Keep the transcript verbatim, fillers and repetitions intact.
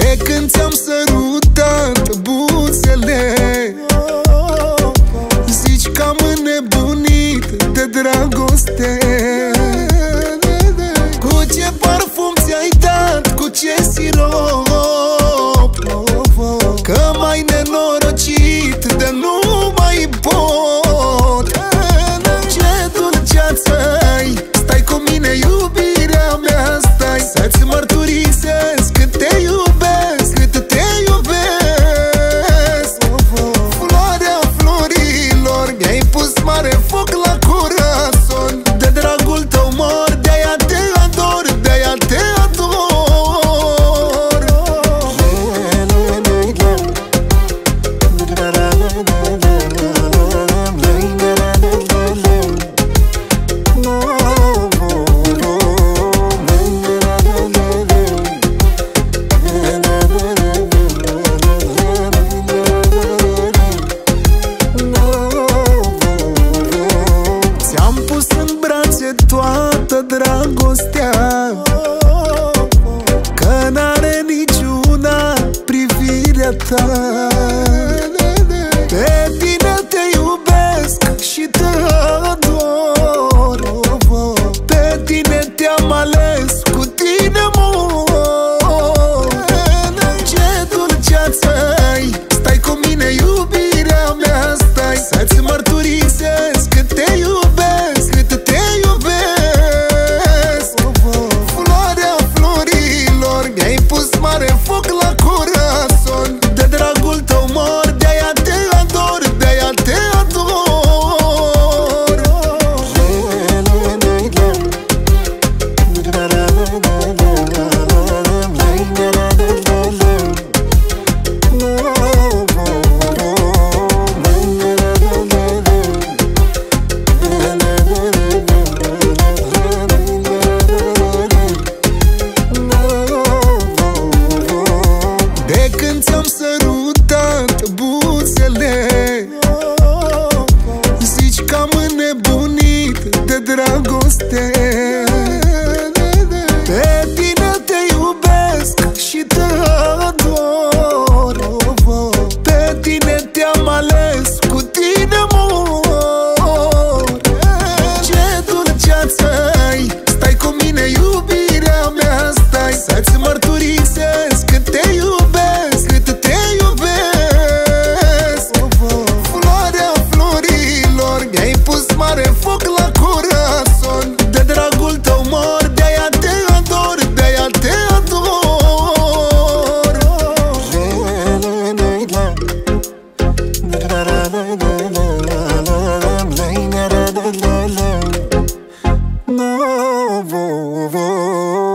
De când ți-am sărutat buțele, zici că am înnebunit de dragoste. Cu ce parfum ți-ai dat, cu ce sirop, că m-ai nenorocit de nu mai pot. Ce dulceață-i, stai cu mine, iubirea mea, stai să-ți mărturisesc cât te iubesc, cât te iubesc. Floarea florilor, mi-ai pus mare foc la corazon. De dragul tău mor, de-aia te ador, de-aia te ador. Ți-am pus în brațe toată dragostea, că n-are niciuna privirea ta. Pe tine te iubesc și te ador, pe tine te-am ales, cu tine mor. Ce dulceață-i, stai cu mine, iubirea mea, stai să-ți mărturisesc cât te iubesc, cât te iubesc. Floarea florilor, mi-ai pus mare foc la corazon. De dragul tău mor, de-aia te ador, de-aia te ador. De când ți-am sărutat buțele, zici că am înnebunit de dragoste. Pe tine te iubesc și te ador, pe tine te-am ales, cu tine mor. Ce dulceață-i, stai cu mine, iubirea mea, stai să-ți mărturisesc cât te iubesc, cât te iubesc. Floarea florilor, mi-ai pus mare foc la corazon. De dragul tău mor, de-aia te ador, de-aia te ador. No,